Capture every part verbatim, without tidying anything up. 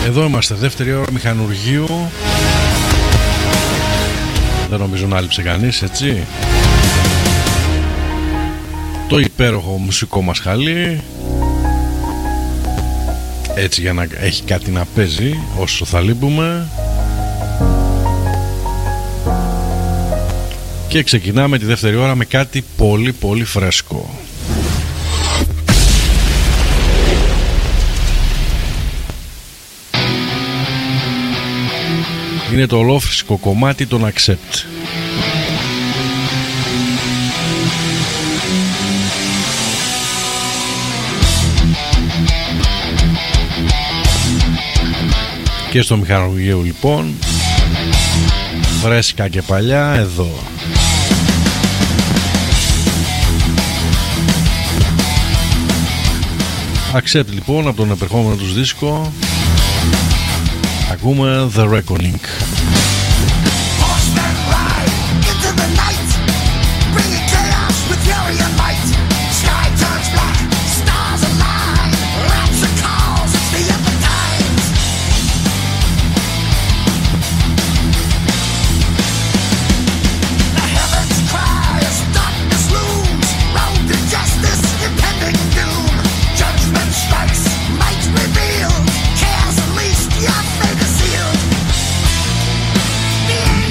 Εδώ είμαστε, δεύτερη ώρα μηχανουργίου. Δεν νομίζω να άλυψε κανείς, έτσι. Το υπέροχο μουσικό μας χαλί, έτσι για να έχει κάτι να παίζει όσο θα λείπουμε. Και ξεκινάμε τη δεύτερη ώρα με κάτι πολύ πολύ φρέσκο. Είναι το ολόφρυσκο κομμάτι των Accept. Και στο μηχανουργείο λοιπόν, φρέσκα και παλιά, εδώ. Accept λοιπόν, από τον επερχόμενο τους δίσκο ακούμε The Reckoning. The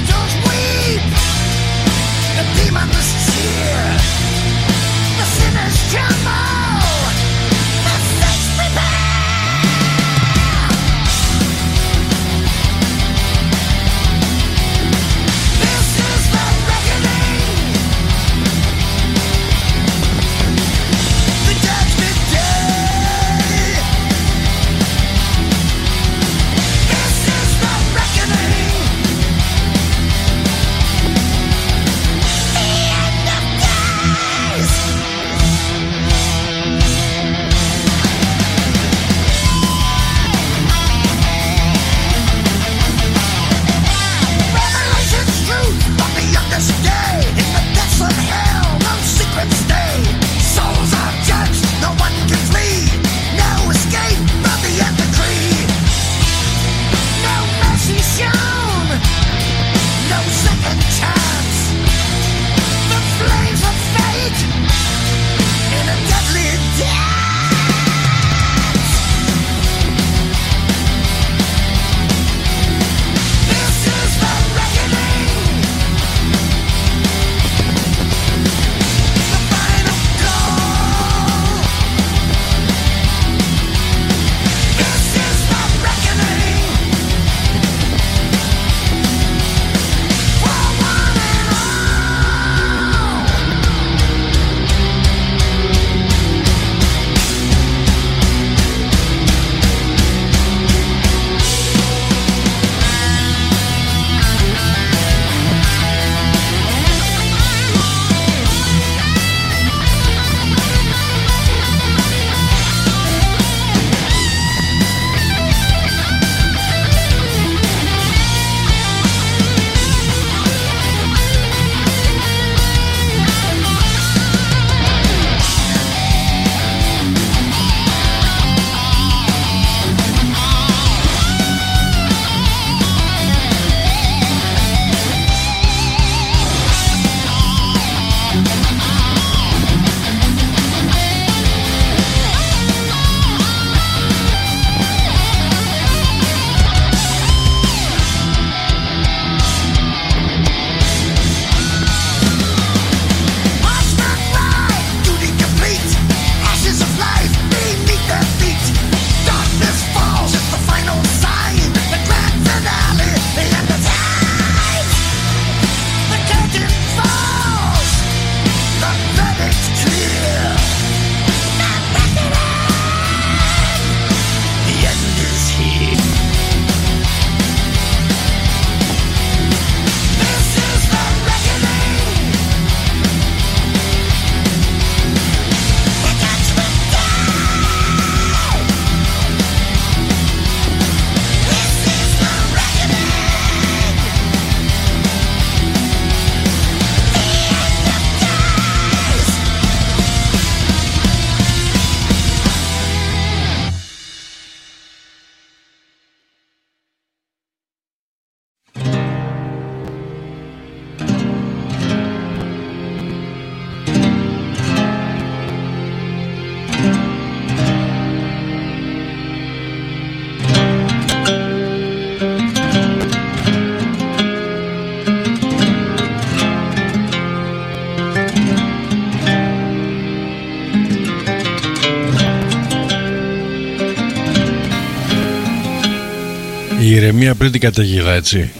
Η ηρεμία πριν την καταιγίδα, έτσι.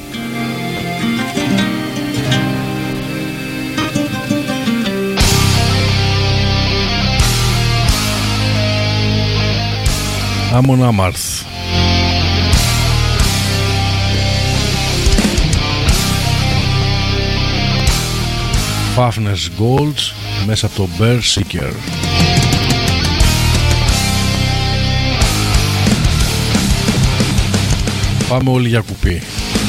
Amon Amarth. Fafner's Gold μέσα από το Bear Seeker. Πάμε όλοι για κουπί.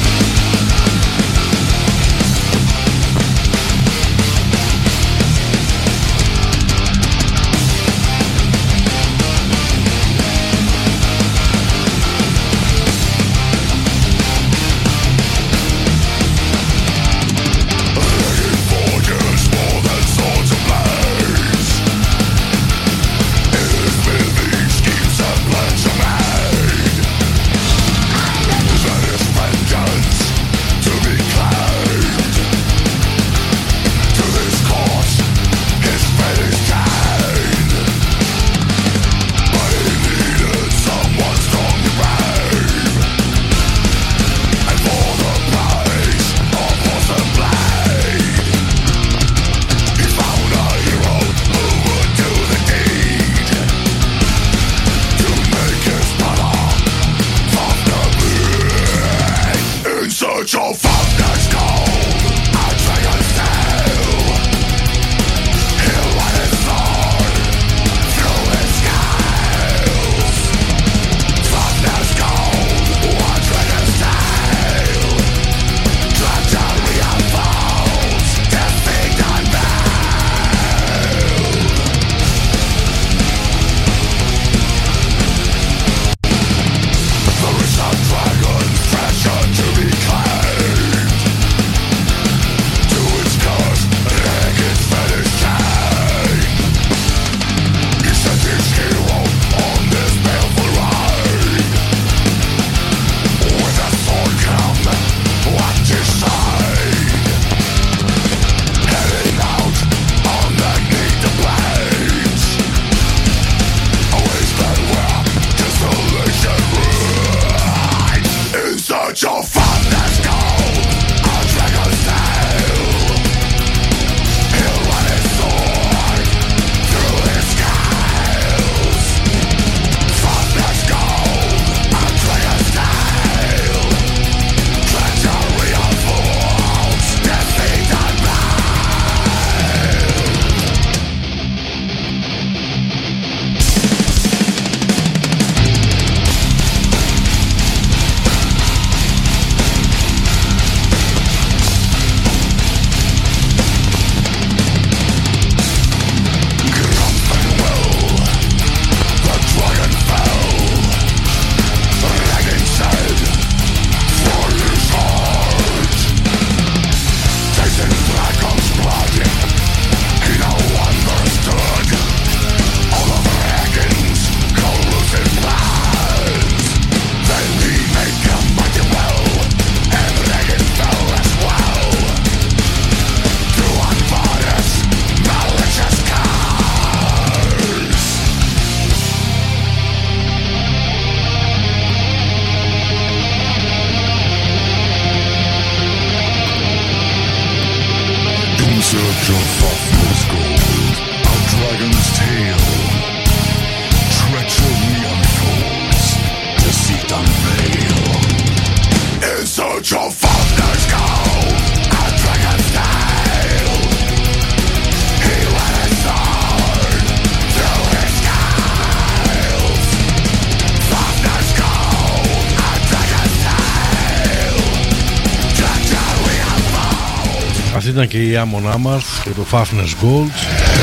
Ήταν και η Amon Amarth και το Fafner's Gold.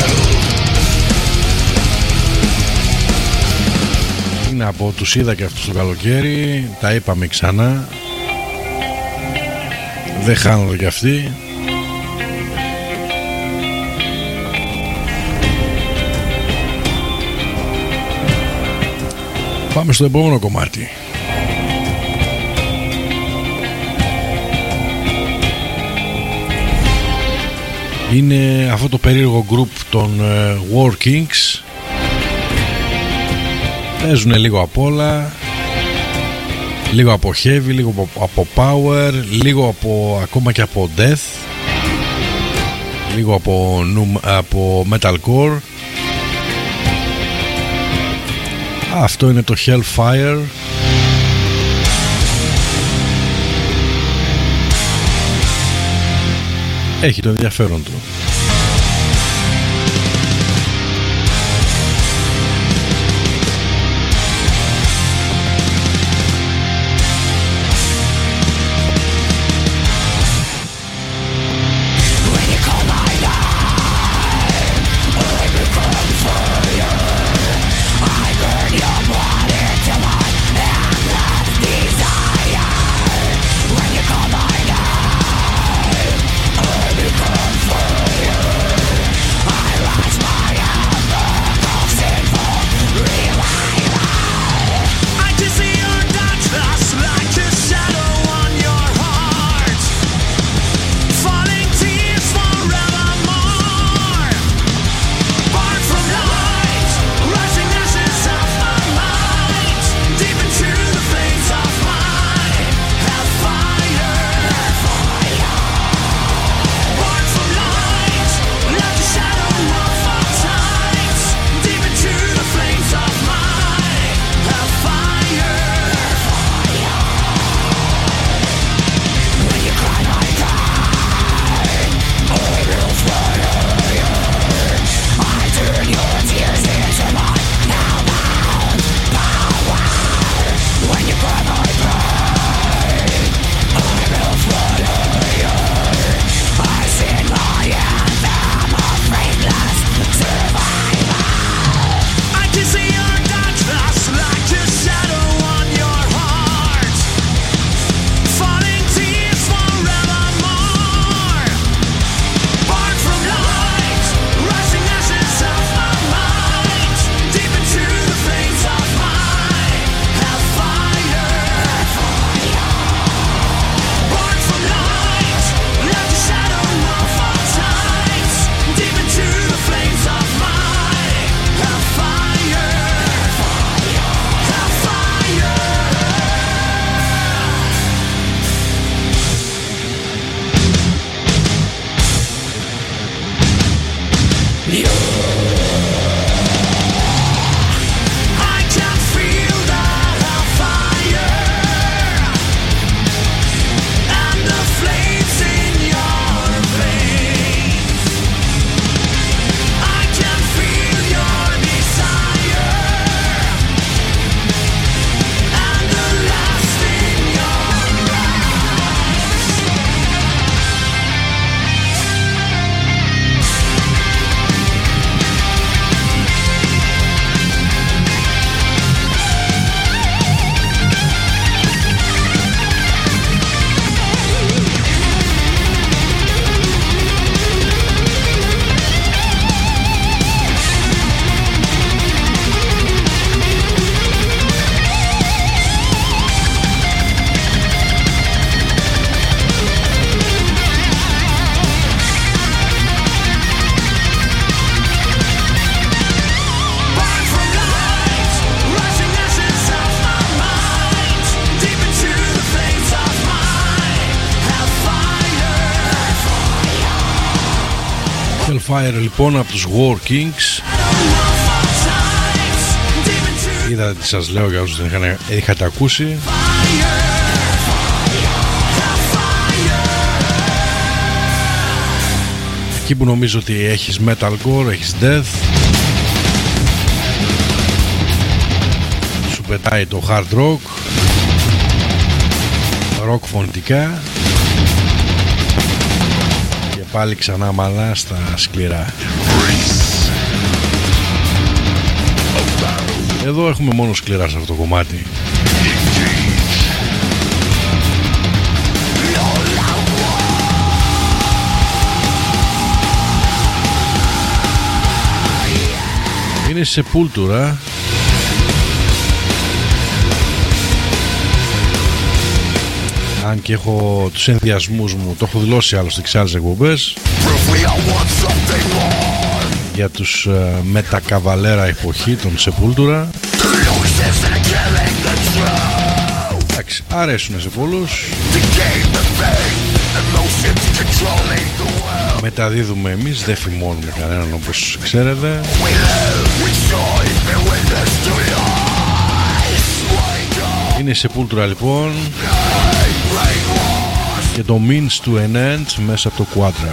Είναι από τους είδα και αυτούς το καλοκαίρι. Τα είπαμε ξανά. Δεν χάνονται κι αυτοί. Πάμε στο επόμενο κομμάτι. Είναι αυτό το περίεργο group των uh, War Kings. Παίζουν λίγο απ' όλα. λίγο από heavy, λίγο από, από power, λίγο από, ακόμα και από death, λίγο από, από metalcore. Αυτό είναι το Hellfire. Έχει το ενδιαφέρον του. Hellfire λοιπόν από τους War Kings. Είδατε τι σας λέω για όσους δεν είχατε ακούσει. Εκεί που νομίζω ότι έχεις metalcore, έχεις death, σου πετάει το hard rock, rock φωνητικά και πάλι ξανά μαλά στα σκληρά. Εδώ έχουμε μόνο σκληρά σε αυτό το κομμάτι. Είναι Sepultura. Αν και έχω τους ενδιασμούς μου, το έχω δηλώσει άλλωστε και σε άλλες εκπομπές, για τους uh, μετακαβαλέρα εποχή των Sepultura. Εντάξει, αρέσουν σε πολλούς. Μεταδίδουμε εμείς, δεν φημώνουμε κανέναν όπως ξέρετε. Είναι σε Sepultura λοιπόν και το Means to an End μέσα από το Quadra.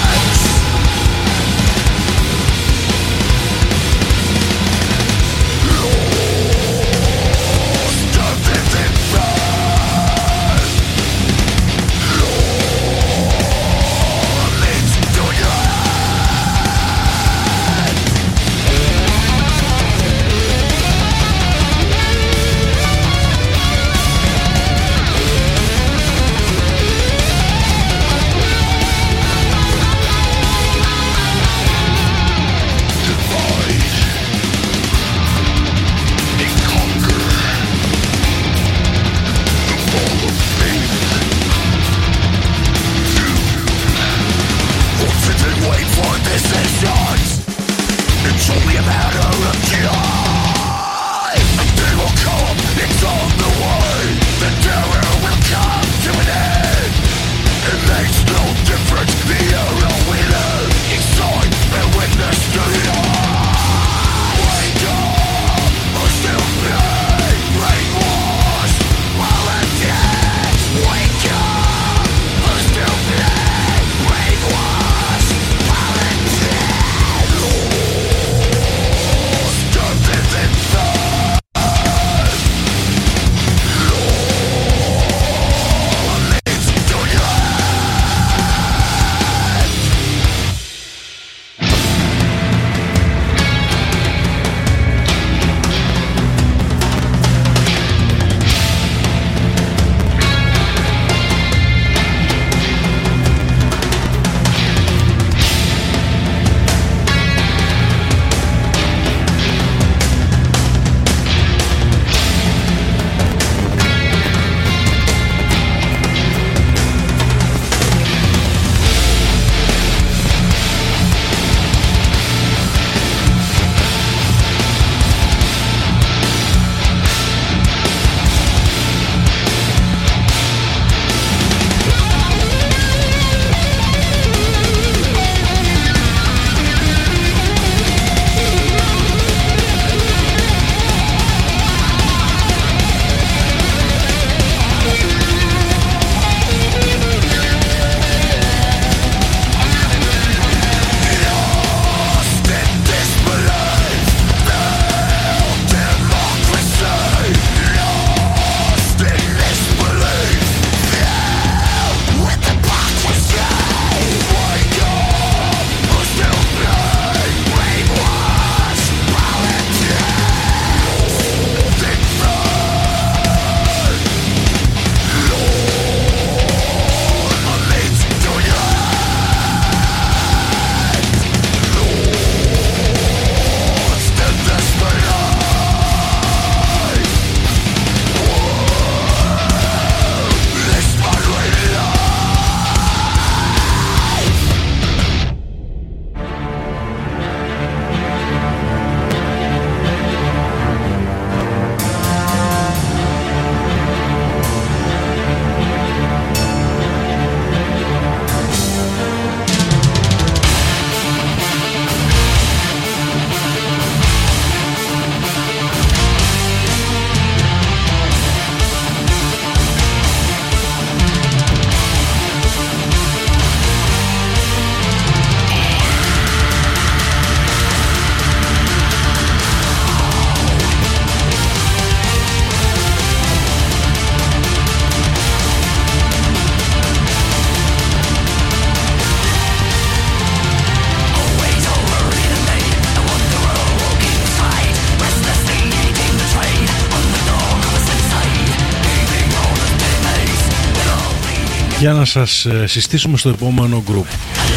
για να σας συστήσουμε στο επόμενο group.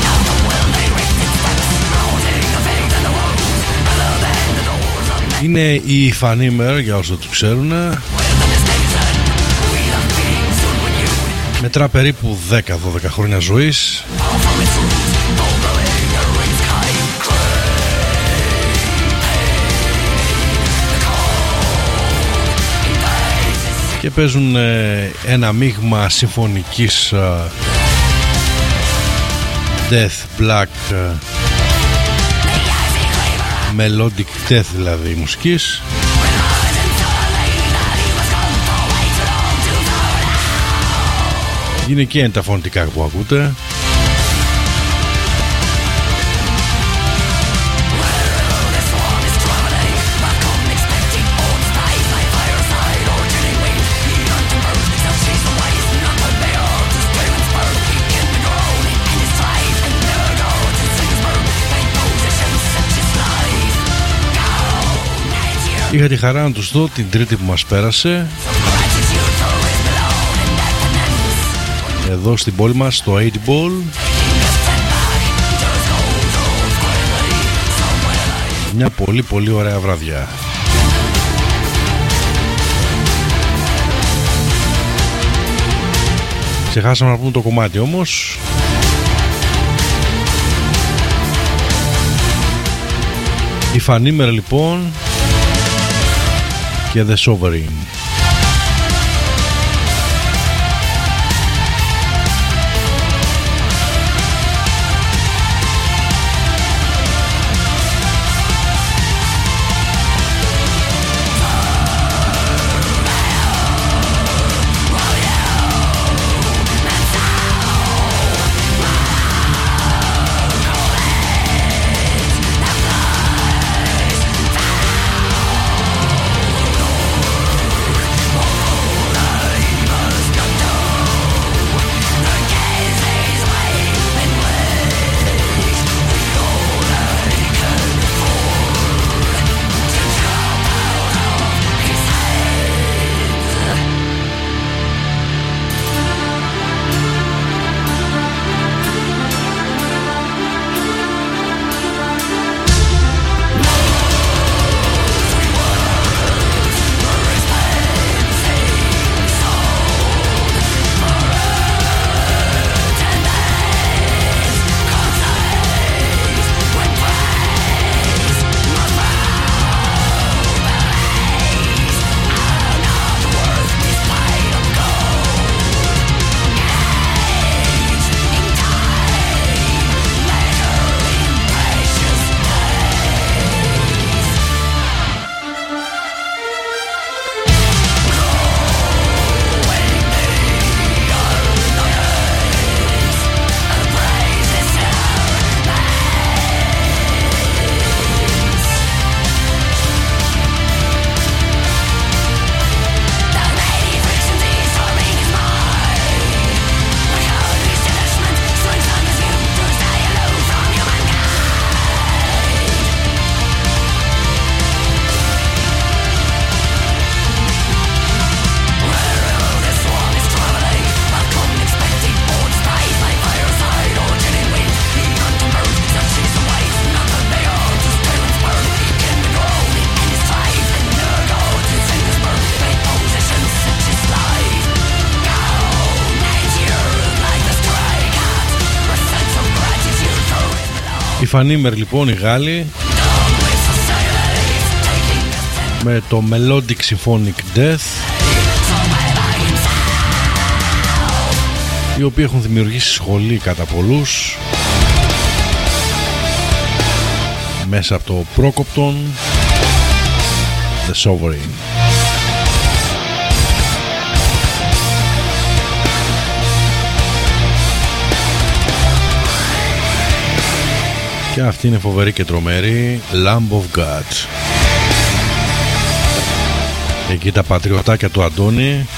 Είναι η Fanimer, για όσοι το ξέρουν. Μετρά περίπου δέκα δώδεκα χρόνια ζωής. και παίζουν ε, ένα μείγμα συμφωνικής ε, death, black, ε, melodic death δηλαδή μουσικής. Γυναικεία είναι τα φωνητικά που ακούτε. Είχα τη χαρά να τους δω την Τρίτη που μας πέρασε εδώ στην πόλη μας, στο eight ball. Μια πολύ πολύ ωραία βραδιά. Ξεχάσαμε να πούμε το κομμάτι όμως. Η Φανήμερ λοιπόν και The Sovereign. Η Φανήμερ λοιπόν, οι Γάλλοι, με το Melodic Symphonic Death, οι οποίοι έχουν δημιουργήσει σχολή κατά πολλούς μέσα από το Πρόκοπτον, The Sovereign. Και αυτή είναι φοβερή και τρομερή, Lamb of God. Εκεί τα πατριωτάκια του Αντώνη.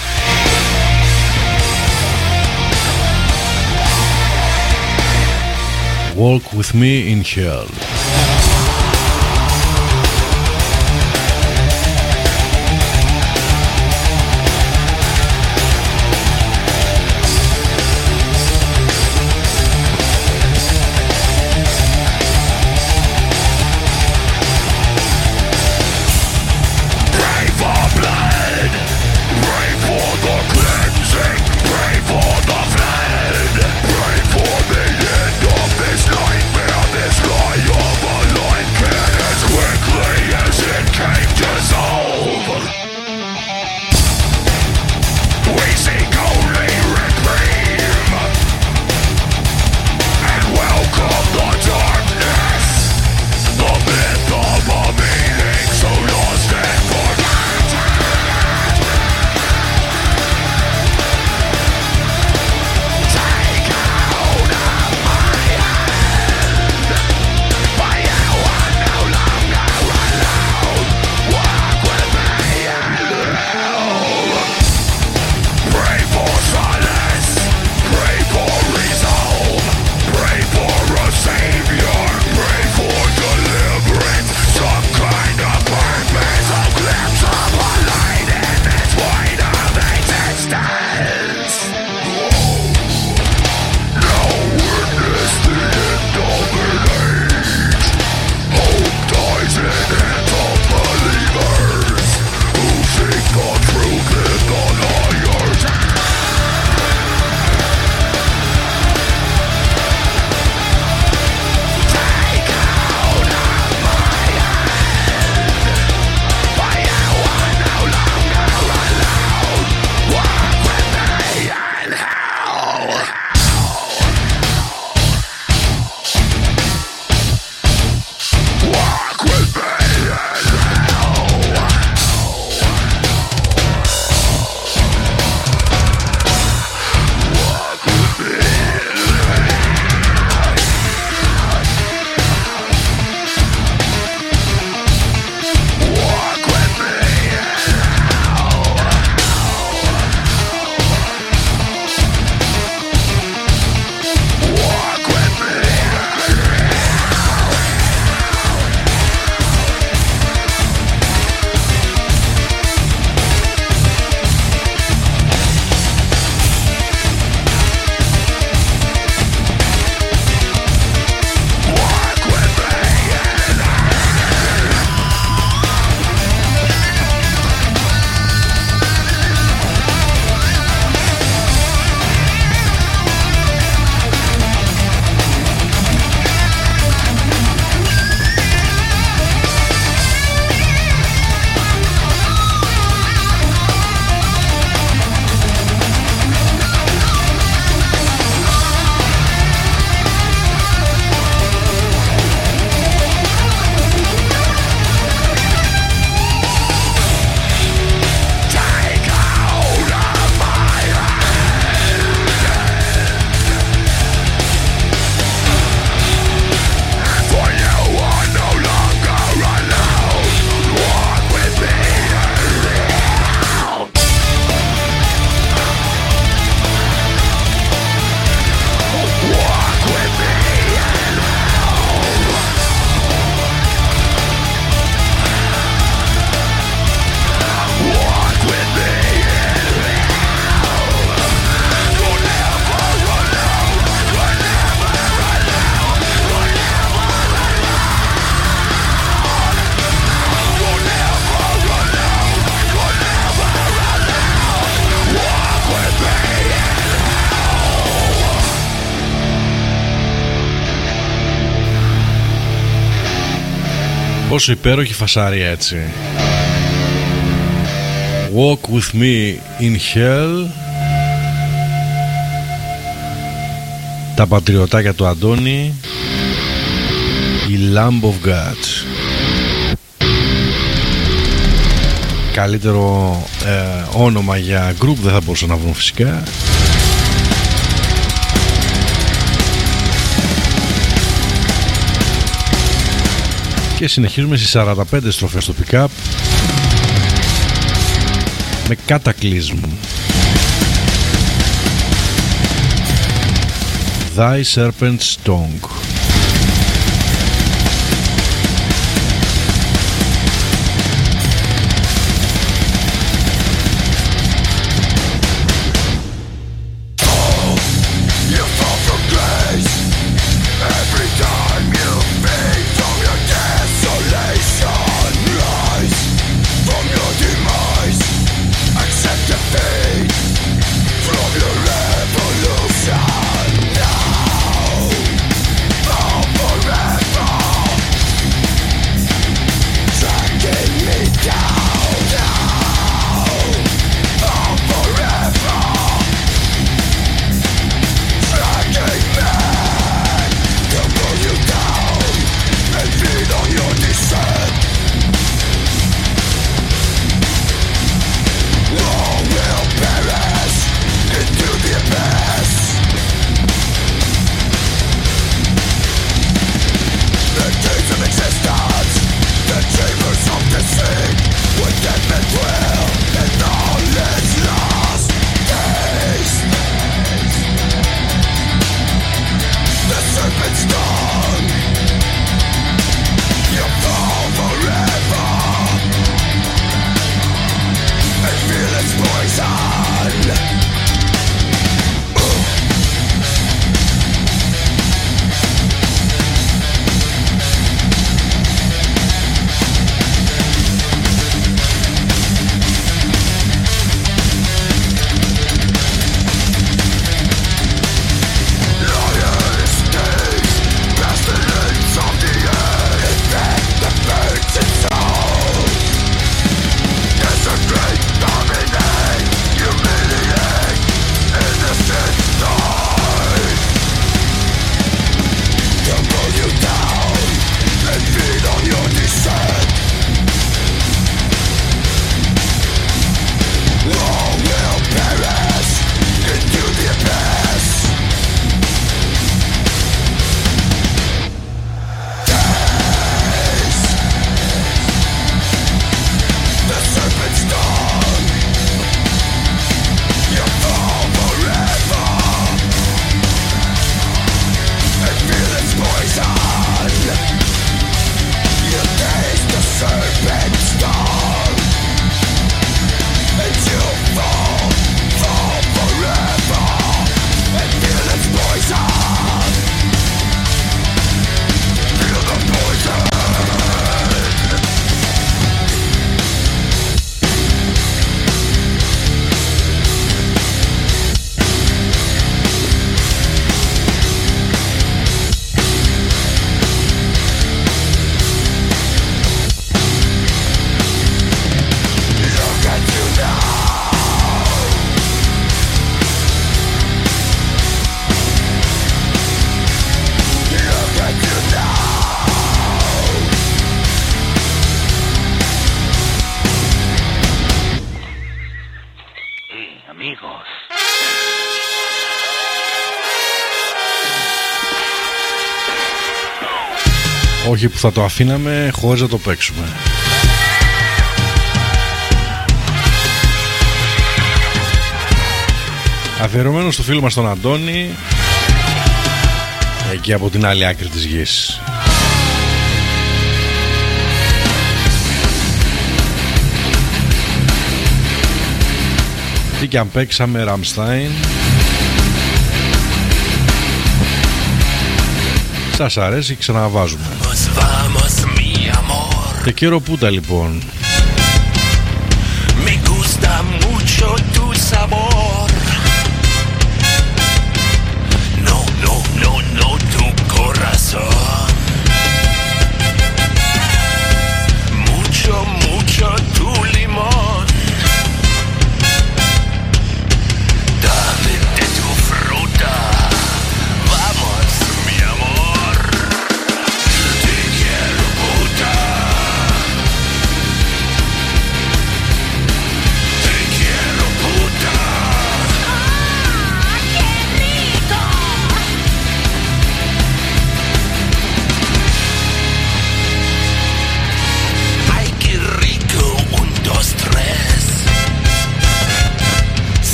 Walk with me in hell. Pray for the end of this nightmare, this lie of Πόσο υπέροχη φασάρια, έτσι. Walk with me in hell. Τα πατριωτάκια του Αντώνη. Η Lamb of God. Καλύτερο ε, όνομα για group δεν θα μπορούσα να βρουν φυσικά. Και συνεχίζουμε στις σαράντα πέντε στροφές στο pick-up με Cataclysm. Thy Serpent's Tongue. Όχι που θα το αφήναμε χωρίς να το παίξουμε. Αφιερωμένο στο φίλο μας τον Αντώνη, εκεί από την άλλη άκρη της γης. Τι κι αν παίξαμε Ραμστάιν, σας αρέσει, ξαναβάζουμε. Και κύριο Πούτα λοιπόν. Me gusta mucho tu sabor. No, no, no, no, tu corazón.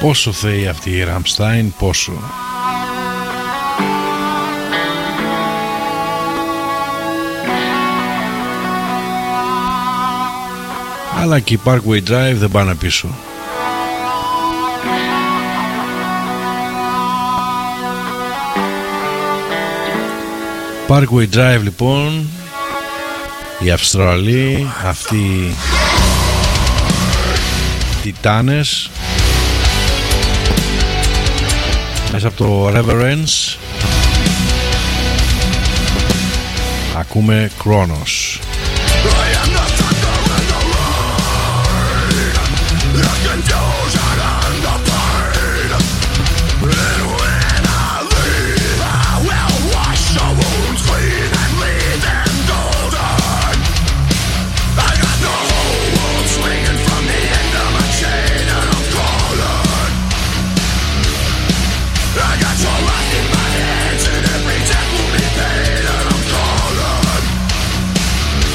Πόσο θεοί αυτή η Rammstein, πόσο. Αλλά και η Parkway Drive δεν πάνε πίσω. Parkway Drive λοιπόν, οι Αυστραλοί, αυτοί οι τιτάνες, μέσα από το Reverence ακούμε Kronos. I got your life in my hands and every debt will be paid, and I'm calling.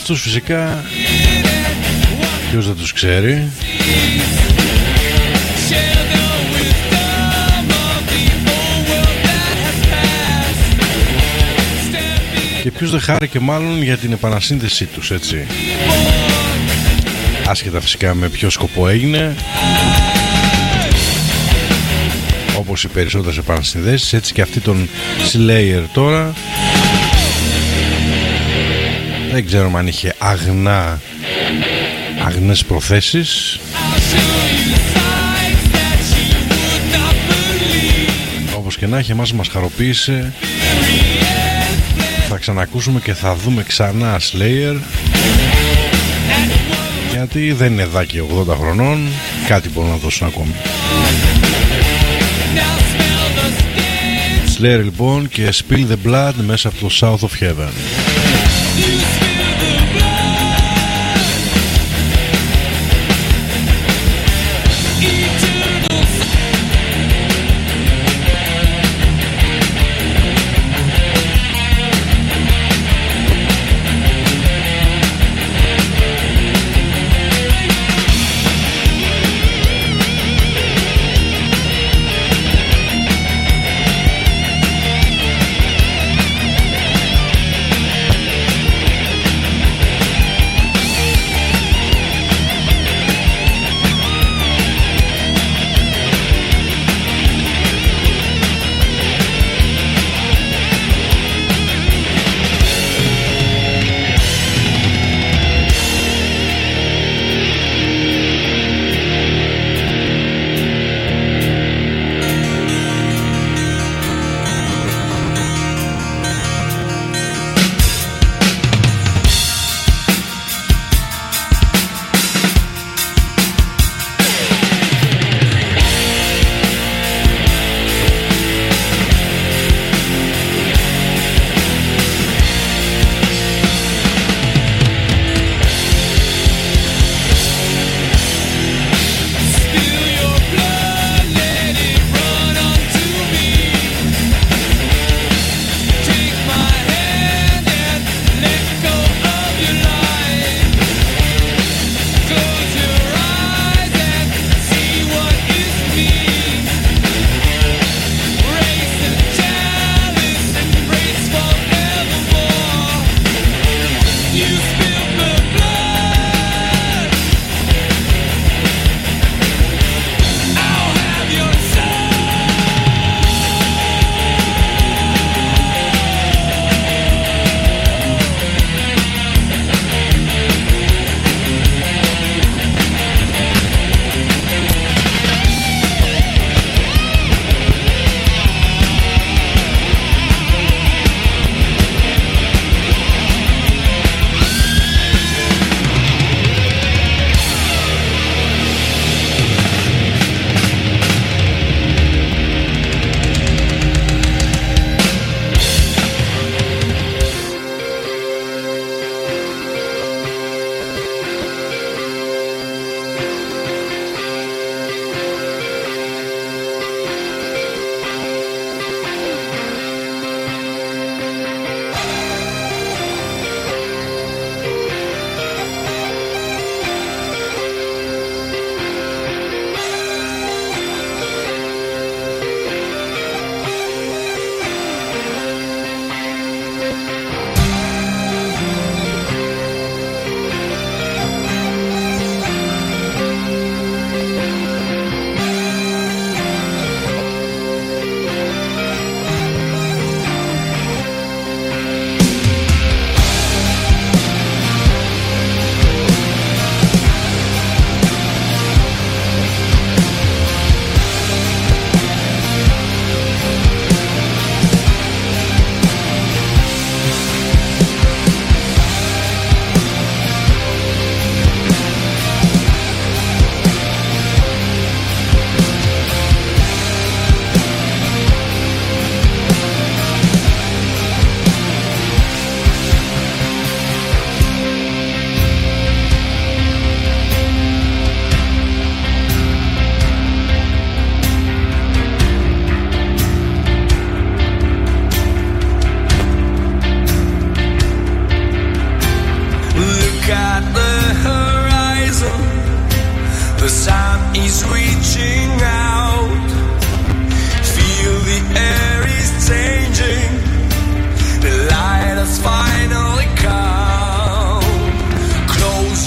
αυτούς φυσικά ποιος δεν τους ξέρει. Και ποιος δεν χάρηκε μάλλον για την επανασύνδεσή τους, έτσι. Άσχετα φυσικά με ποιο σκοπό έγινε, όπως οι περισσότερες επανασυνδέσεις, έτσι και αυτή των Slayer τώρα. Δεν ξέρω αν είχε αγνά αγνές προθέσεις. Όπως και να έχει, εμάς μας χαροποίησε. Θα ξανακούσουμε και θα δούμε ξανά Slayer, γιατί δεν είναι δάκι ογδόντα χρονών, κάτι μπορούν να δώσουν ακόμη. Slayer λοιπόν και Spill the Blood μέσα από το South of Heaven.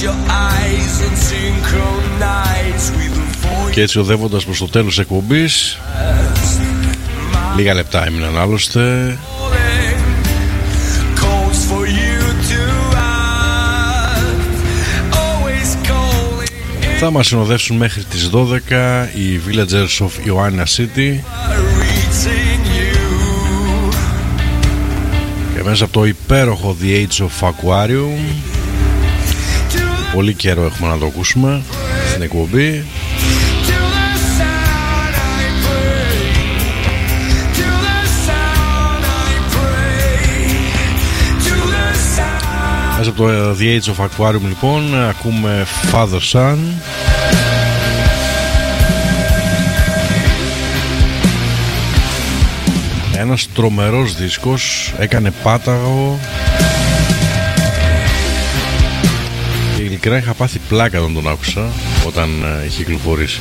Και έτσι οδεύοντας προς το τέλος εκπομπής, λίγα λεπτά έμειναν άλλωστε, θα μας συνοδεύσουν μέχρι τις δώδεκα οι Villagers of Ioannina City και μέσα από το υπέροχο The Age of Aquarium. Πολύ καιρό έχουμε να το ακούσουμε στην εκπομπή. Μέσα από το The Age of Aquarium λοιπόν ακούμε Father Son. Ένας τρομερός δίσκος, έκανε πάταγο και ειλικρινά είχα πάθει πλάκα όταν τον άκουσα όταν uh, είχε κυκλοφορήσει.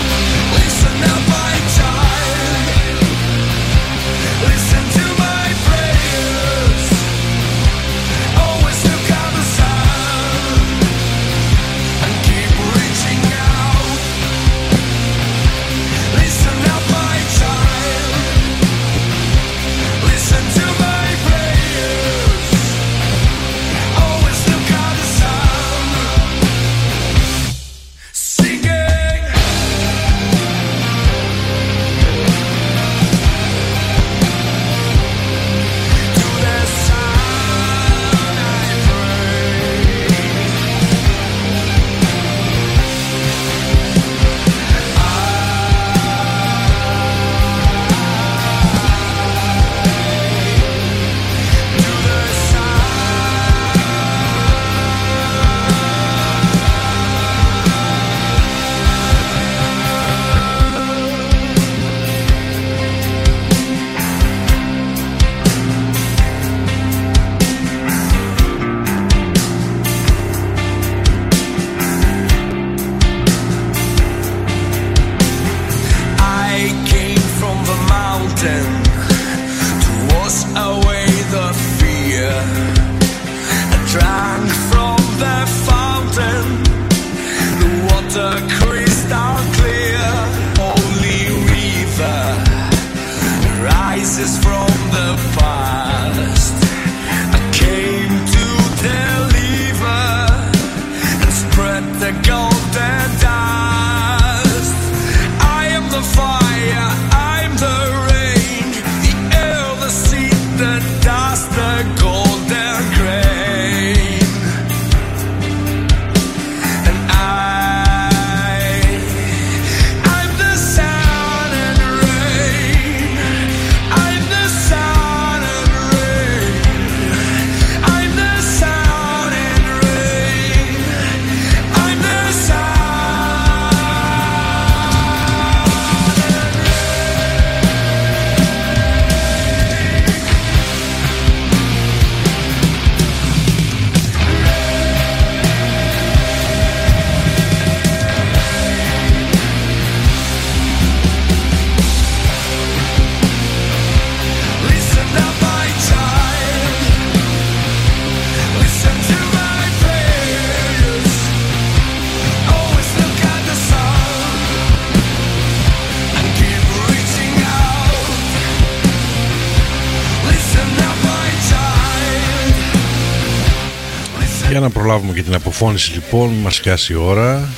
Για να προλάβουμε και την αποφώνηση λοιπόν, μας πιάσει η ώρα.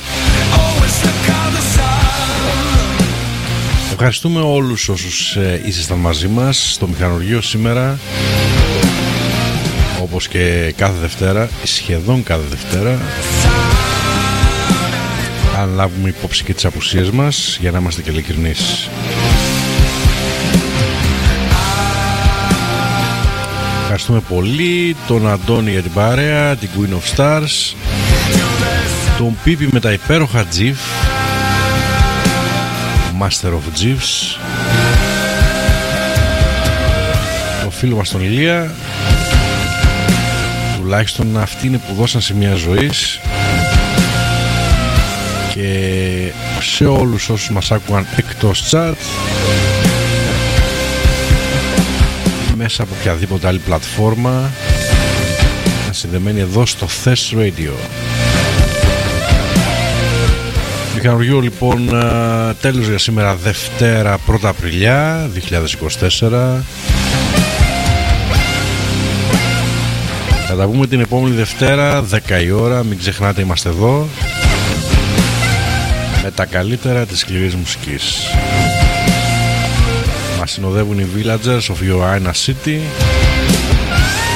Ευχαριστούμε όλους όσους ε, ήσασταν μαζί μας στο μηχανουργείο σήμερα, όπως και κάθε Δευτέρα, σχεδόν κάθε Δευτέρα, αν λάβουμε υπόψη και τις απουσίες μας, για να είμαστε και ειλικρινείς. Ευχαριστούμε πολύ τον Αντώνη για την παρέα, την Queen of Stars, τον Πίπη με τα υπέροχα GIF, Master of GIFs, τον φίλο μας τον Ηλία, τουλάχιστον αυτοί είναι που δώσαν σημεία ζωής, και σε όλους όσους μας άκουγαν εκτός chat, μέσα από οποιαδήποτε άλλη πλατφόρμα, συνδεμένοι εδώ στο Thess Radio. Ευχαριστώ λοιπόν τέλος για σήμερα, Δευτέρα πρώτη Απριλιά δύο χιλιάδες είκοσι τέσσερα. Θα τα πούμε την επόμενη Δευτέρα δέκα η ώρα. Μην ξεχνάτε, είμαστε εδώ με τα καλύτερα της σκληρής μουσικής. Μας συνοδεύουν οι Villagers of Ioana City.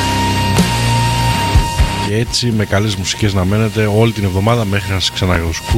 Και έτσι με καλές μουσικές να μένετε όλη την εβδομάδα μέχρι να σας ξανακούσουμε.